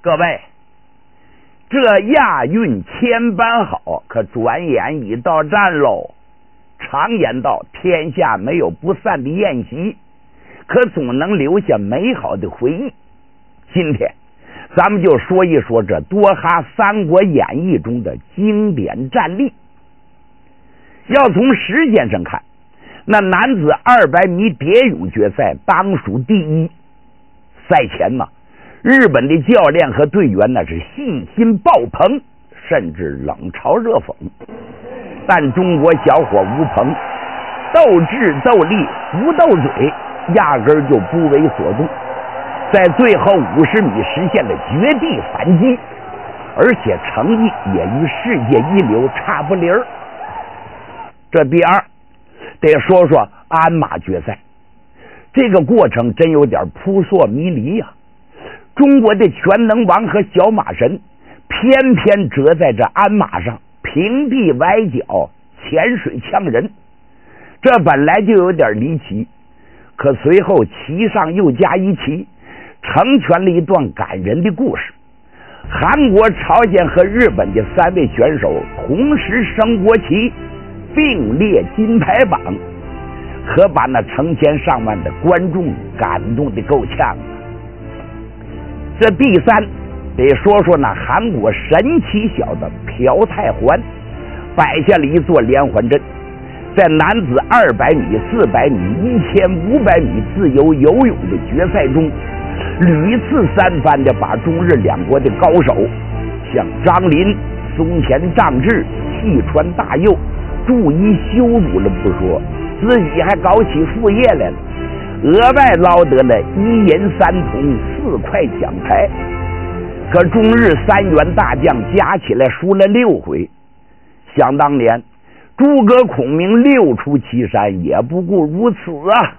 各位，这亚运前办好，可转眼已到站喽。常言道，天下没有不散的宴席，可总能留下美好的回忆。今天咱们就说一说这多哈三国演义中的经典战例。要从时间上看，那男子200米蝶泳决赛当属第一。赛前嘛，日本的教练和队员那是信心爆棚，甚至冷嘲热讽。但中国小伙吴鹏斗智斗力不斗嘴，压根儿就不为所动，在最后50米实现了绝地反击，而且成绩也与世界一流差不离儿。这第二得说说鞍马决赛，这个过程真有点扑朔迷离呀。中国的全能王和小马神偏偏折在这鞍马上平地崴脚，潜水呛人，这本来就有点离奇，可随后棋上又加一棋，成全了一段感人的故事。韩国、朝鲜和日本的3位选手同时升国旗，并列金牌榜，可把那成千上万的观众感动的够呛。这第三得说说那韩国神奇小子朴泰桓摆下了一座连环阵，在男子200米、400米、1500米自由游泳的决赛中，屡次三番的把中日两国的高手像张琳、松前丈治、细川大佑注意羞辱了不说，自己还搞起副业来了，额外捞得了1银3铜4块奖牌。可中日3员大将加起来输了6回。想当年诸葛孔明6出祁山也不过如此啊！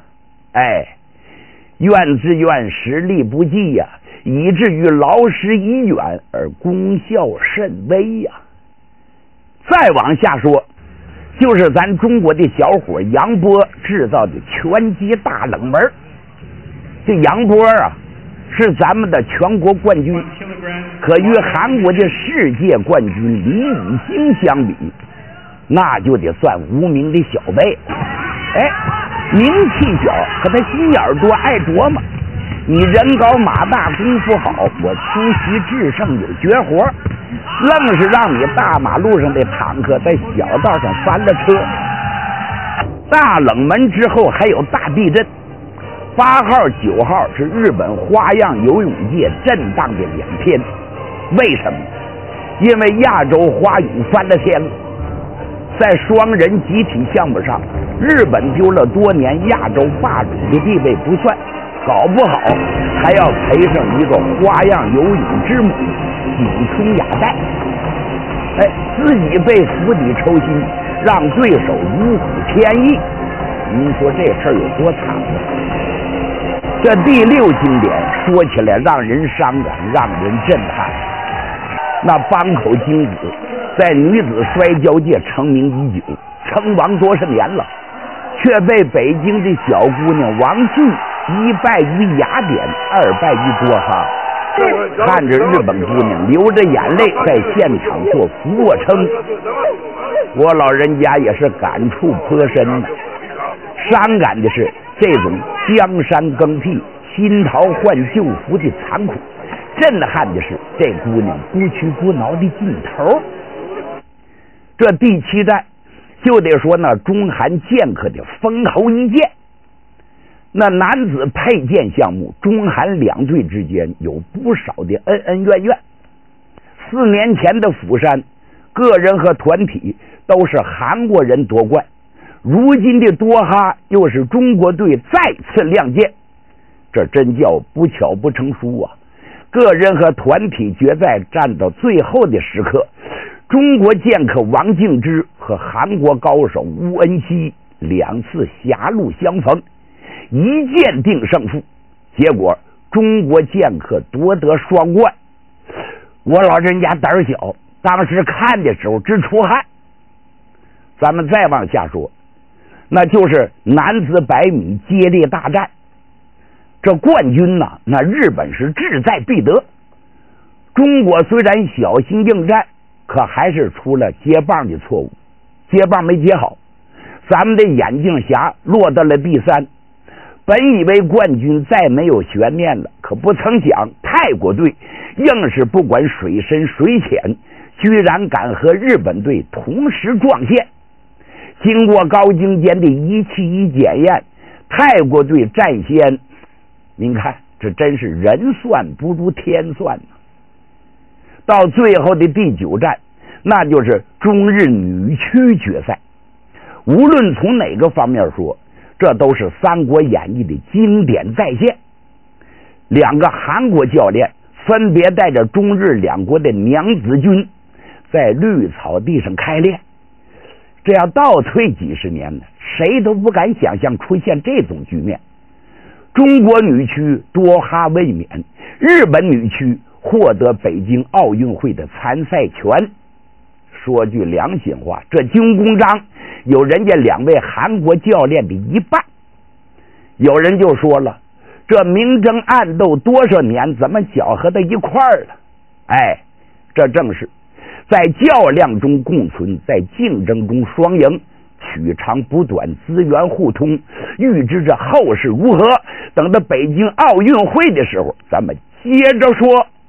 怨之怨，实力不济呀，以至于劳师已远而功效甚微呀。再往下说，就是咱中国的小伙杨波制造的拳击大冷门。这杨波啊，是咱们的全国冠军，可与韩国的世界冠军李宇星相比，那就得算无名的小辈。名气小，可他心眼多，爱琢磨。你人高马大，功夫好，我出奇制胜有绝活，愣是让你大马路上的坦克在小道上翻了车。大冷门之后还有大地震，8号、9号是日本花样游泳界震荡的2天。为什么？因为亚洲花泳翻了天了。在双人集体项目上，日本丢了多年亚洲霸主的地位不算，搞不好还要赔上一个花样游泳之母井村雅代。自己被釜底抽薪，让对手如虎添翼，您说这事儿有多惨呢？这第6经典说起来让人伤感，让人震撼。那坂口京子在女子摔跤界成名已久，称王多少年了，却被北京的小姑娘王迅1败于雅典，2败于多哈。看着日本姑娘流着眼泪在现场做俯卧撑，我老人家也是感触颇深的。伤感的是这种江山更替、新桃换旧符的残酷，震撼的是这姑娘不屈不挠的劲头。这第7战就得说那中韩剑客的封侯一剑。那男子佩剑项目，中韩2队之间有不少的恩恩怨怨。4年前的釜山，个人和团体都是韩国人夺冠，如今的多哈又是中国队再次亮剑，这真叫不巧不成书啊！个人和团体决赛战到最后的时刻，中国剑客王敬之和韩国高手吴恩熙2次狭路相逢，一剑定胜负，结果中国剑客夺得双冠。我老人家胆小，当时看的时候直出汗。咱们再往下说，那就是男子100米接力大战。这冠军呢，那日本是志在必得。 中国虽然小心应战，可还是出了接棒的错误，接棒没接好，咱们的眼镜侠落到了第3。本以为冠军再没有悬念了，可不曾想泰国队硬是不管水深水浅，居然敢和日本队同时撞线。经过高精尖的一气一检验，泰国队战先，您看这真是人算不如天算呢。到最后的第9战，那就是中日女区决赛。无论从哪个方面说，这都是《三国演义》的经典再现。2个韩国教练分别带着中日2国的娘子军在绿草地上开练。这要倒退几十年呢，谁都不敢想象出现这种局面。中国女区多哈卫冕，日本女区获得北京奥运会的参赛权。说句良心话，这军功章有人家2位韩国教练的一半。有人就说了，这明争暗斗多少年，怎么搅和到一块儿了？哎，这正是在较量中共存，在竞争中双赢，取长补短，资源互通。预知这后事如何，等到北京奥运会的时候，咱们接着说。